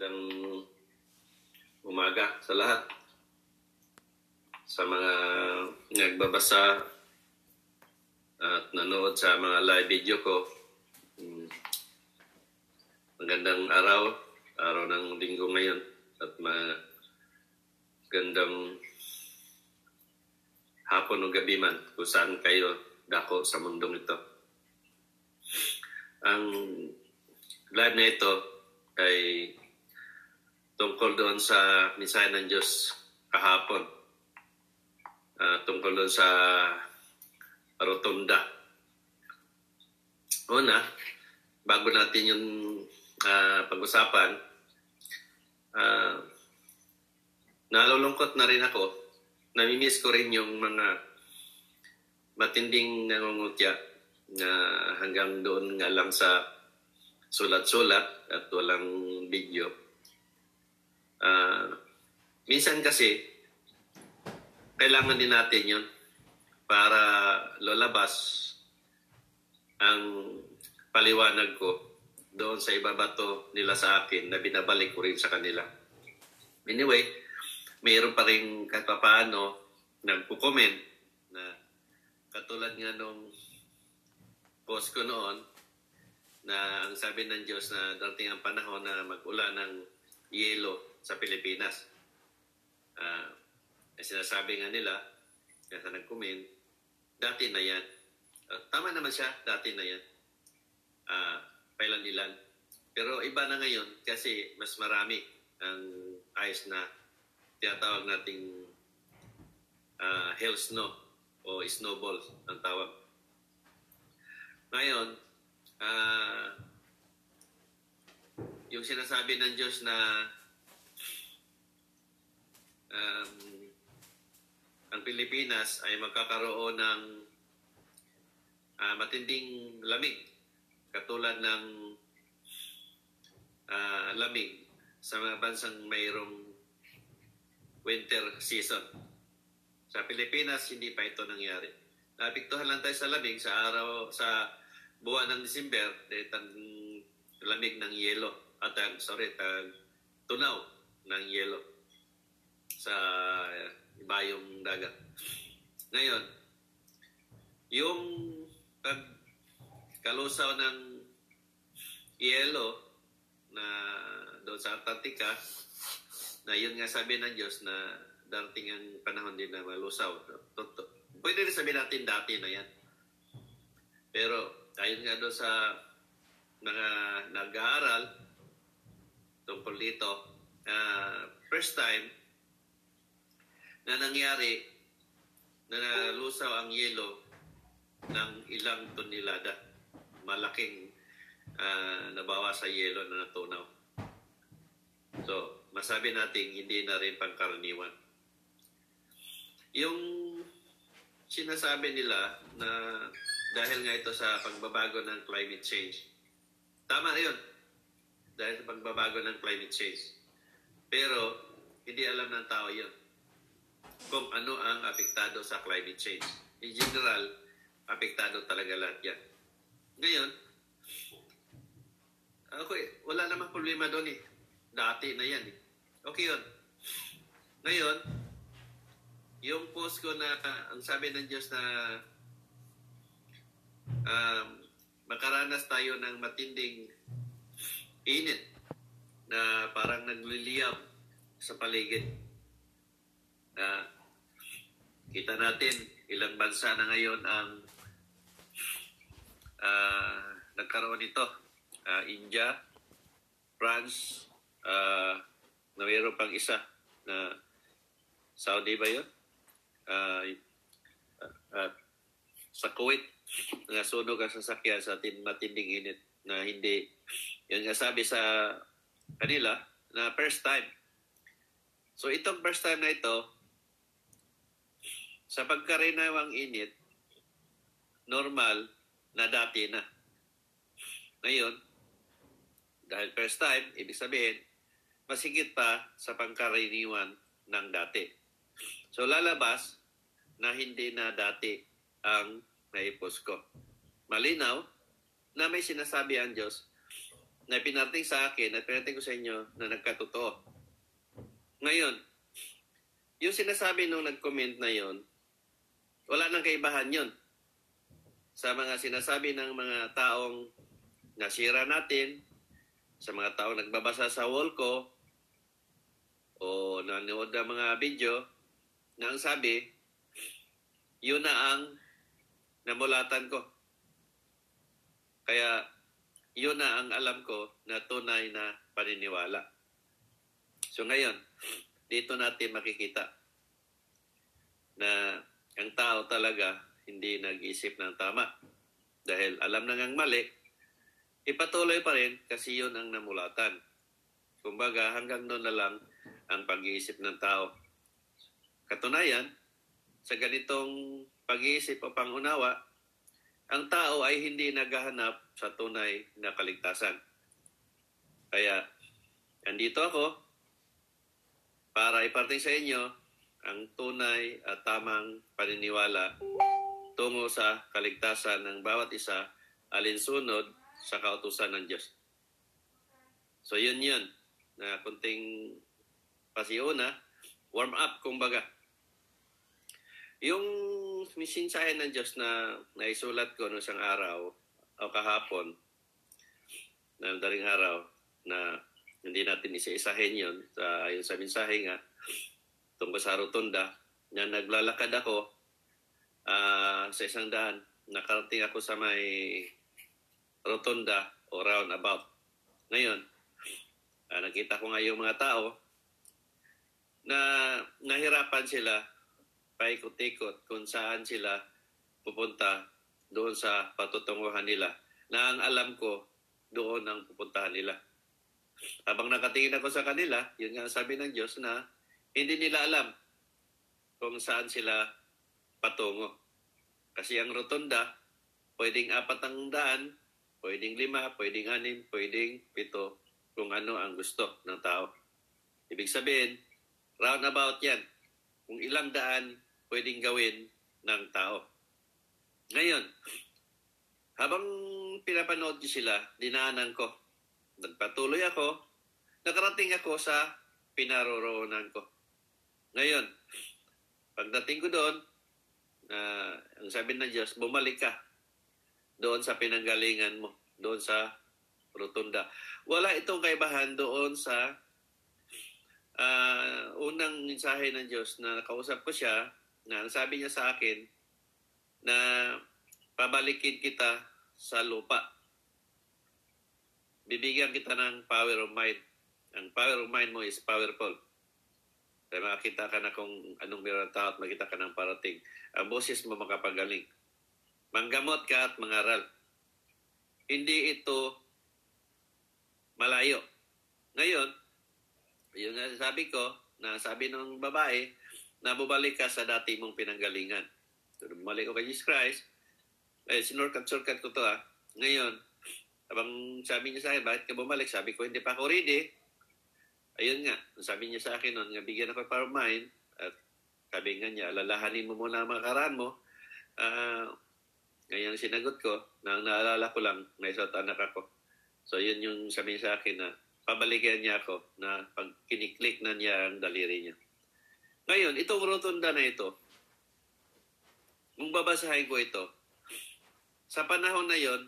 Magandang umaga sa lahat. Sa mga nagbabasa at nanood sa mga live video ko. Magandang araw ng linggo ngayon. At magandang hapon o gabi man kung saan kayo dako sa mundong ito. Ang live na ito ay tungkol doon sa mensahe ng Diyos kahapon. Tungkol doon sa rotunda. Una, bago natin yung pag-usapan, nalulungkot na rin ako. Namimiss ko rin yung mga matinding nangungutya na hanggang doon nga lang sa sulat-sulat at walang video. Minsan kasi, kailangan din natin yun para lalabas ang paliwanag ko doon sa ibabato nila sa akin na binabalik ko rin sa kanila. Anyway, mayroon pa rin kahit paano nagpo-comment na katulad nga nung post ko noon na ang sabi ng Diyos na darating ang panahon na mag-ulan ng yelo sa Pilipinas. Sinasabi nga nila, kaya nag-comment, dati na yan. Tama naman siya, dati na yan. Pailan-ilan. Pero iba na ngayon kasi mas marami ang ice na tinatawag nating hail snow o snowball ang tawag. Ngayon, yung sinasabi ng Diyos na ang Pilipinas ay magkakaroon ng matinding lamig katulad ng lamig sa mga bansang mayroong winter season. Sa Pilipinas, hindi pa ito nangyari. Naapektuhan lang tayo sa lamig sa buwan ng December dahil lamig ng yelo tunaw ng yelo sa ibayong dagat. Ngayon, yung pagkalusaw ng yelo na doon sa Antarctica, na yun nga sabi ng Diyos na darating ang panahon din na malusaw. Pwede rin sabihin natin dati na yan. Pero ayon nga doon sa mga nag-aaral tungkol dito, first time na nangyari na nalusaw ang yelo ng ilang tonelada. Malaking nabawa sa yelo na natunaw. So, masabi natin hindi na rin pangkaraniwan. Yung sinasabi nila na dahil nga ito sa pagbabago ng climate change. Tama na yun. Dahil sa pagbabago ng climate change. Pero, hindi alam ng tao yun. Kung ano ang apektado sa climate change. In general, apektado talaga lahat yan. Ngayon, wala namang problema doon eh. Dati na yan eh. Okay yun. Ngayon, yung post ko na ang sabi ng Diyos na makaranas tayo ng matinding init na parang nagliliyab sa paligid. Kita natin ilang bansa na ngayon ang nagkaroon nito. India, France, na mayroon pang isa na Saudi ba yun? Sa Kuwait, nasunog ang sasakyan sa matinding init na hindi, yun nga sabi sa kanila na first time. So itong first time na ito, sa pagkarinawang init, normal na dati na. Ngayon, dahil first time, ibig sabihin, masigit pa sa pangkaraniwan ng dati. So lalabas na hindi na dati ang naipos ko. Malinaw na may sinasabi ang Diyos na pinarating sa akin at pinarating ko sa inyo na nagkatotoo. Ngayon, yung sinasabi nung nag-comment na yon, wala nang kaibahan yon sa mga sinasabi ng mga taong nasira natin, sa mga taong nagbabasa sa wall ko o nanonood ng mga video na ang sabi, yun na ang namulatan ko. Kaya yun na ang alam ko na tunay na paniniwala. So ngayon, dito natin makikita na ang tao talaga hindi nag-iisip ng tama. Dahil alam na ngang mali, ipatuloy pa rin kasi yun ang namulatan. Kumbaga, hanggang doon na lang ang pag-iisip ng tao. Katunayan, sa ganitong pag-iisip o pangunawa, ang tao ay hindi naghahanap sa tunay na kaligtasan. Kaya, andito ako para iparating sa inyo ang tunay at tamang paniniwala tungo sa kaligtasan ng bawat isa alinsunod sa kautusan ng Diyos. So yun na kunting pasiuna, warm up kumbaga. Yung mensahe ng Diyos na naisulat ko noong isang araw o kahapon, na daring araw, na hindi natin isa-isahin yun ayon sa mensahe nga tungkol sa rotunda, na naglalakad ako sa isang daan, nakarating ako sa may rotunda o roundabout. Ngayon, nakita ko nga yung mga tao na nahirapan sila paikot-ikot kung saan sila pupunta doon sa patutunguhan nila, na ang alam ko doon ang pupuntahan nila. Habang nakatingin ako sa kanila, yun nga sabi ng Diyos na hindi nila alam kung saan sila patungo. Kasi ang rotunda, pwedeng 400, pwedeng 5, pwedeng 6, pwedeng 7, kung ano ang gusto ng tao. Ibig sabihin, roundabout yan. Kung ilang daan pwedeng gawin ng tao. Ngayon, habang pinapanood ko sila, dinaanan ko. Nagpatuloy ako, nakarating ako sa pinaroroonan ko. Ngayon, pagdating ko doon, ang sabi ng Diyos, bumalik ka doon sa pinanggalingan mo, doon sa rotunda. Wala itong kaibahan doon sa unang mensahe ng Diyos na nakausap ko siya, na ang sabi niya sa akin na pabalikin kita sa lupa. Bibigyan kita ng power of mind. Ang power of mind mo is powerful. Kaya makakita ka na kung anong meron ng tao at makita ka ng parating. Ang boses mo makapagaling. Manggamot ka at mangaral. Hindi ito malayo. Ngayon, yung sabi ko, na sabi ng babae, na bubalik ka sa dati mong pinanggalingan. So, bumalik ko kay Jesus Christ, sinurkat-surkat ko to Ngayon, habang sabi niya sa akin, bakit ka bumalik? Sabi ko, hindi pa ako ready. Ayun nga, sabi niya sa akin noon, nga bigyan ako para mine, at sabi nga niya, alalahanin mo muna ang mga karaan mo. Ngayon sinagot ko, na naalala ko lang, na isa't anak ako. So yun yung sabi sa akin na, pabalikan niya ako, na pag kiniklik na niya ang daliri niya. Ngayon, itong rotunda na ito, kung babasahin ko ito, sa panahon na yon,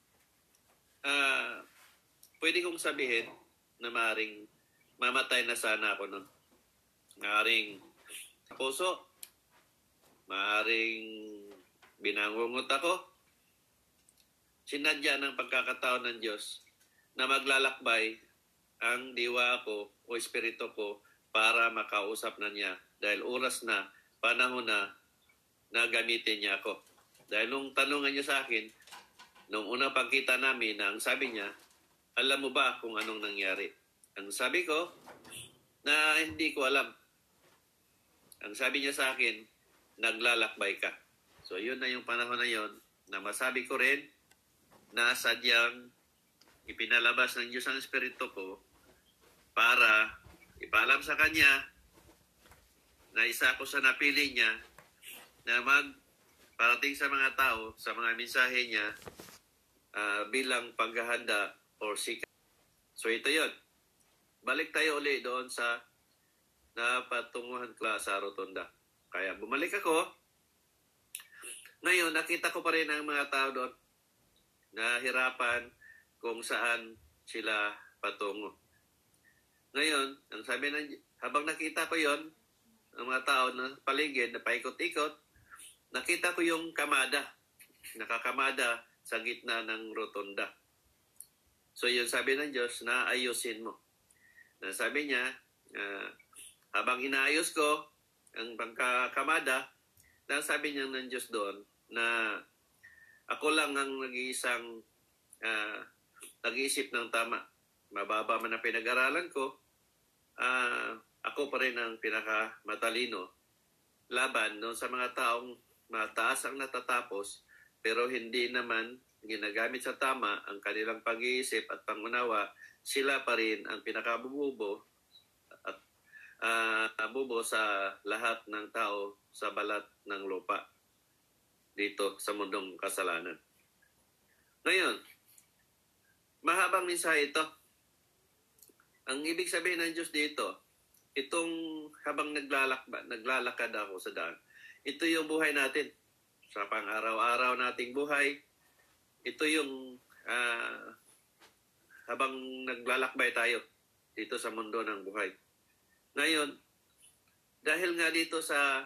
pwede kong sabihin na maaaring mamatay na sana ako nun. Maaaring puso, maaaring binangungot ako. Sinadya ng pagkakataon ng Diyos na maglalakbay ang diwa ko o espiritu ko para makausap na niya dahil oras na, panahon na gamitin niya ako. Dahil nung tanungan niya sa akin, nung unang pagkita namin, na ang sabi niya, alam mo ba kung anong nangyari? Ang sabi ko, na hindi ko alam. Ang sabi niya sa akin, naglalakbay ka. So yun na yung panahon na yun, na masabi ko rin, na sadyang ipinalabas ng Diyos ang Espiritu ko para ipaalam sa Kanya na isa ako sa napili niya na parating sa mga tao, sa mga mensahe niya bilang paghahanda or sikat So ito yon. Balik tayo uli doon sa napatunguhan ko sa rotunda. Kaya bumalik ako. Ngayon, nakita ko pa rin ang mga tao doon na hirapan kung saan sila patungo. Ngayon, ang sabi habang nakita ko yon, ang mga tao na paligid na paikot-ikot, nakita ko yung kamada, nakakamada sa gitna ng rotunda. So yun sabi ng Diyos na ayusin mo. Na sabi niya, habang inaayos ko ang pangkakamada, na sabi niya ng Diyos doon na ako lang ang nag-iisang nag-iisip ng tama. Mababa man ang pinag-aralan ko, ako pa rin ang pinakamatalino laban no, sa mga taong mataas ang natatapos pero hindi naman ginagamit sa tama ang kanilang pag-iisip at pangunawa, sila pa rin ang pinakabububo at bubo sa lahat ng tao sa balat ng lupa dito sa mundong kasalanan. Ngayon, mahabang mensahe ito. Ang ibig sabihin ng Diyos dito, itong habang naglalakad ako sa daan, ito yung buhay natin. Sa pang-araw-araw nating buhay, ito yung habang naglalakbay tayo dito sa mundo ng buhay. Ngayon, dahil nga dito sa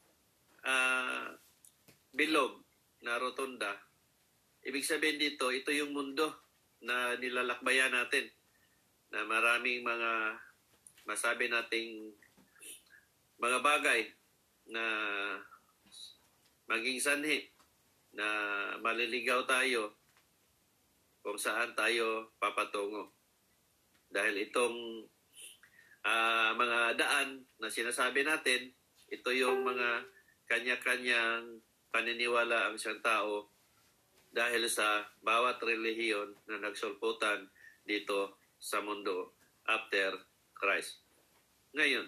bilog na rotunda, ibig sabihin dito, ito yung mundo na nilalakbayan natin na maraming mga masabi nating mga bagay na maging sanhi na maliligaw tayo kung saan tayo papatungo. Dahil itong mga daan na sinasabi natin, ito yung mga kanya-kanyang paniniwala ang isang tao dahil sa bawat relihiyon na nagsulputan dito sa mundo after Christ. Ngayon,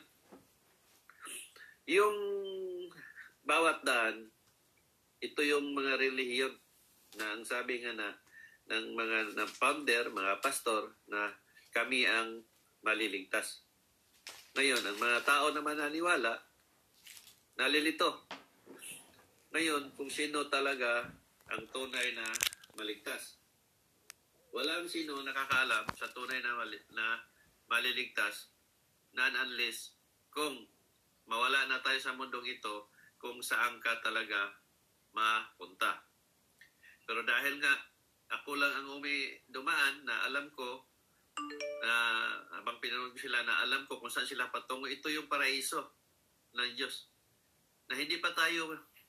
yung bawat daan, ito yung mga relihiyon na ang sabi nga na ng mga founder, mga pastor, na kami ang maliligtas. Ngayon, ang mga tao na mananiwala, nalilito. Ngayon, kung sino talaga ang tunay na maligtas. Walang sino nakakaalam sa tunay na maliligtas non-unless kung mawala na tayo sa mundong ito kung saan ka talaga mapunta. Pero dahil nga ako lang ang dumaan na alam ko na habang pinanood sila na alam ko kung saan sila patungo, ito yung paraiso ng Diyos. Na hindi pa tayo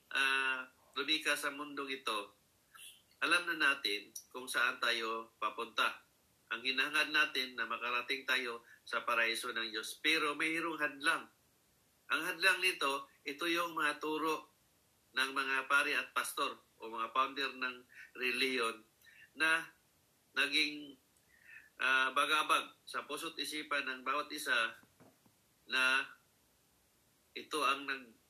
lumika sa mundong ito, alam na natin kung saan tayo papunta. Ang hinahangad natin na makarating tayo sa paraiso ng Diyos. Pero mayroong hadlang. Ang hadlang nito, ito yung mga turo ng mga pari at pastor o mga founder ng reliyon na naging bagabag sa puso't isipan ng bawat isa na ito ang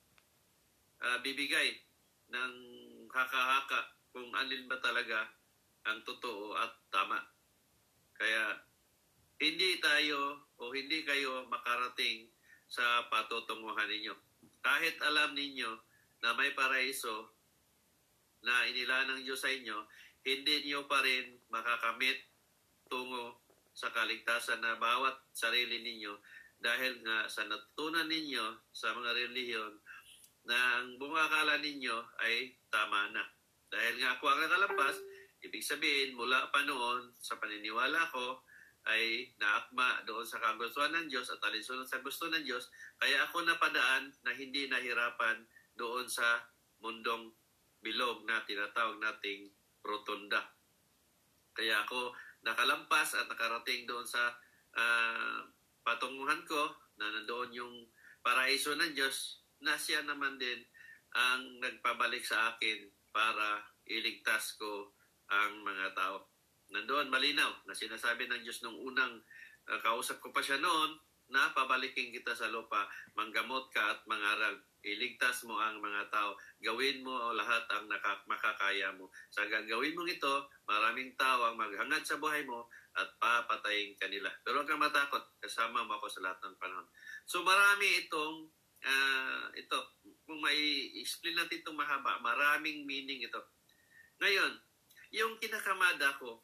bibigay ng haka-haka kung alin ba talaga ang totoo at tama. Kaya hindi tayo o hindi kayo makarating sa patutunguhan ninyo. Kahit alam ninyo na may paraiso na inila ng Diyos sa inyo, hindi niyo pa rin makakamit tungo sa kaligtasan na bawat sarili ninyo dahil nga sa natutunan ninyo sa mga relihiyon na ang bungakala ninyo ay tama na. Dahil nga ako ang nakalampas, ibig sabihin mula pa noon sa paniniwala ko ay naakma doon sa kagustuhan ng Diyos at alinsunod sa gusto ng Diyos, kaya ako napadaan na hindi nahirapan doon sa mundong bilog na tinatawag nating rotunda. Kaya ako nakalampas at nakarating doon sa patunguhan ko na nandoon yung paraiso ng Diyos na siya naman din ang nagpabalik sa akin para iligtas ko ang mga tao. Nandoon malinaw na sinasabi ng Diyos nung unang kausap ko pa siya noon na pabalikin kita sa lupa, manggamot ka at mangaral. Iligtas mo ang mga tao. Gawin mo lahat ang makakaya mo. Sa gagawin mong ito, maraming tao ang maghangad sa buhay mo at papatayin kanila. Pero huwag kang matakot, kasama mo ako sa lahat ng panahon. So marami itong, ito, kung may explain natin itong mahaba, maraming meaning ito. Ngayon, yung kinakamada ko,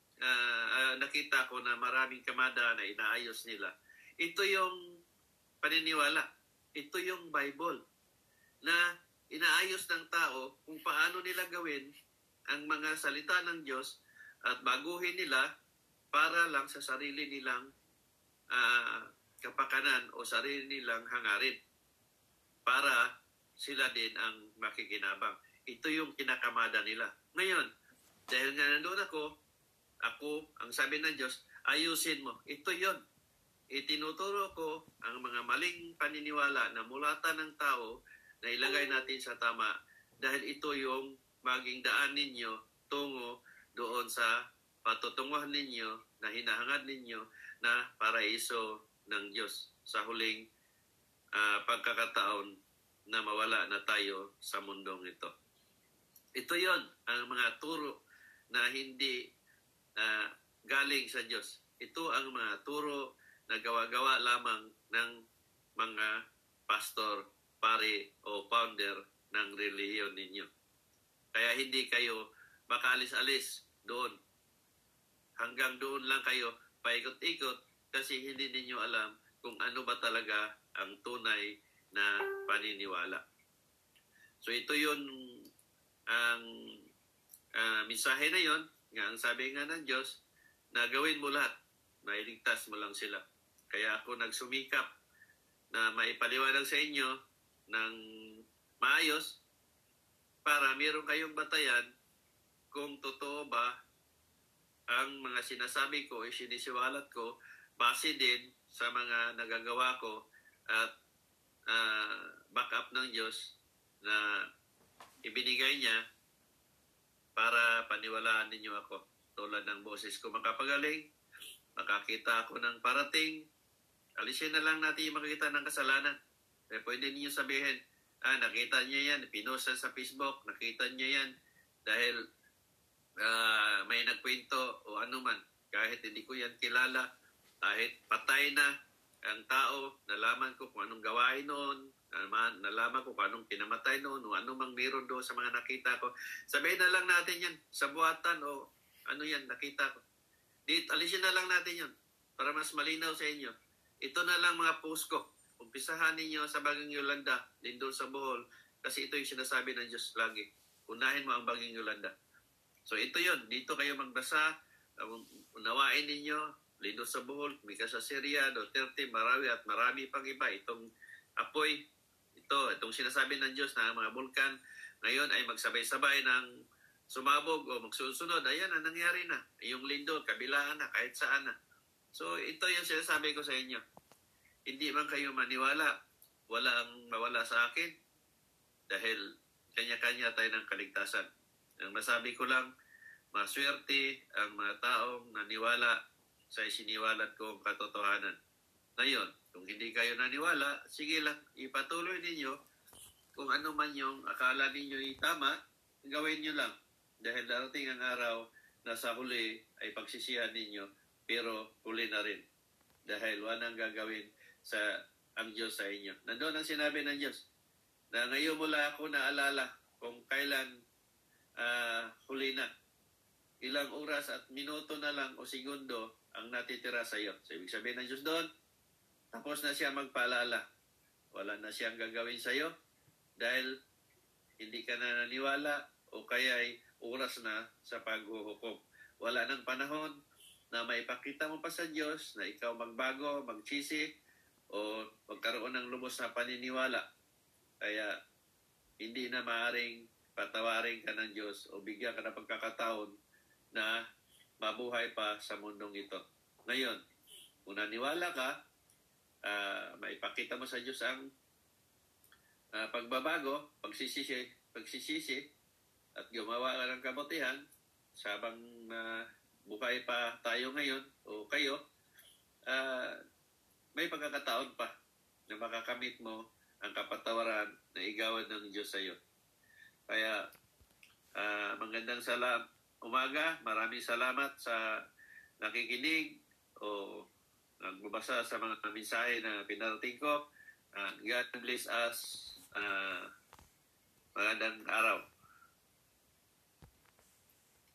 nakita ko na maraming kamada na inaayos nila. Ito yung paniniwala. Ito yung Bible na inaayos ng tao kung paano nila gawin ang mga salita ng Diyos at baguhin nila para lang sa sarili nilang kapakanan o sarili nilang hangarin para sila din ang makikinabang. Ito yung kinakamada nila. Ngayon, dahil nga nandun ako, ang sabi ng Diyos, ayusin mo. Ito yon. Itinuturo ko ang mga maling paniniwala na mulatan ng tao na ilagay natin sa tama dahil ito yung maging daan ninyo tungo doon sa patutunguhan ninyo na hinahangad ninyo na paraiso ng Diyos sa huling pagkakataon na mawala na tayo sa mundong ito. Ito yon ang mga turo na hindi galing sa Diyos. Ito ang mga turo na gawa-gawa lamang ng mga pastor, pare o founder ng relihiyon ninyo. Kaya hindi kayo makaalis-alis doon. Hanggang doon lang kayo paikot-ikot kasi hindi ninyo alam kung ano ba talaga ang tunay na paniniwala. So ito yun ang mensahe na yon, nga ang sabi nga ng Diyos, na gawin mo lahat, mailigtas mo lang sila. Kaya ako nagsumikap na maipaliwanag sa inyo ng maayos para meron kayong batayan kung totoo ba ang mga sinasabi ko, sinisiwalat ko, base din sa mga nagagawa ko at backup ng Diyos na ibinigay niya para paniwalaan ninyo ako. Tulad ng boses ko makapagaling, makakita ako ng parating, alisin na lang natin yung makikita ng kasalanan. Kaya pwede niyo sabihin, nakita niya yan, pinost sa Facebook, nakita niya yan dahil may nagkwento o anuman. Kahit hindi ko yan kilala, kahit patay na ang tao, nalaman ko kung anong gawain noon, nalaman ko kung anong pinamatay noon, o anumang meron doon sa mga nakita ko. Sabihin na lang natin yan sa buhatan o ano yan, nakita ko. Alisin na lang natin yan para mas malinaw sa inyo. Ito na lang mga post ko. Umpisahan ninyo sa Bagong Yolanda, din doon sa Bohol, kasi ito yung sinasabi ng Diyos lagi. Unahin mo ang Bagong Yolanda. So ito yon, dito kayo magbasa, unawain ninyo, Lindo sa Bohol, Mika sa Syria, Duterte, Marawi at marami pang iba. Itong apoy, itong sinasabi ng Diyos na mga bulkan, ngayon ay magsabay-sabay ng sumabog o magsusunod. Ayan, ang nangyari na. Yung Lindo, kabilaan na, kahit saan na. So ito yung sinasabi ko sa inyo. Hindi man kayo maniwala, walang mawala sa akin dahil kanya-kanya tayo ng kaligtasan. Ang masabi ko lang, maswerte ang mga taong naniwala sa isiniwalat kong katotohanan. Ngayon, kung hindi kayo naniwala, sige lang, ipatuloy ninyo kung ano man yung akala ninyo tama, gawin nyo lang. Dahil darating ang araw na sa huli ay pagsisihan ninyo, pero huli na rin. Dahil walang gagawin sa ang Diyos sa inyo. Nandoon ang sinabi ng Diyos na ngayon mula ako naalala kung kailan huli na. Ilang oras at minuto na lang o segundo ang natitira sa iyo. So, ibig sabihin ng Diyos doon, tapos na siya magpaalala. Wala na siyang gagawin sa iyo dahil hindi ka na naniwala o kaya ay oras na sa paghuhukom. Wala nang panahon na maipakita mo pa sa Diyos na ikaw magbago, magsisi, o magkaroon ng lubos na paniniwala. Kaya hindi na maaaring patawarin ka ng Diyos o bigyan ka ng pagkakataon na mabuhay pa sa mundong ito. Ngayon, kung naniwala ka, maipakita mo sa Diyos ang pagbabago, pagsisisi, at gumawa ka ng kabutihan sabang buhay pa tayo ngayon o kayo, may pagkakataon pa na makakamit mo ang kapatawaran na igawad ng Diyos sa iyo. Kaya magandang umaga, maraming salamat sa nakikinig o nagbabasa sa mga mensahe na pinarating ko. God bless us. Magandang araw.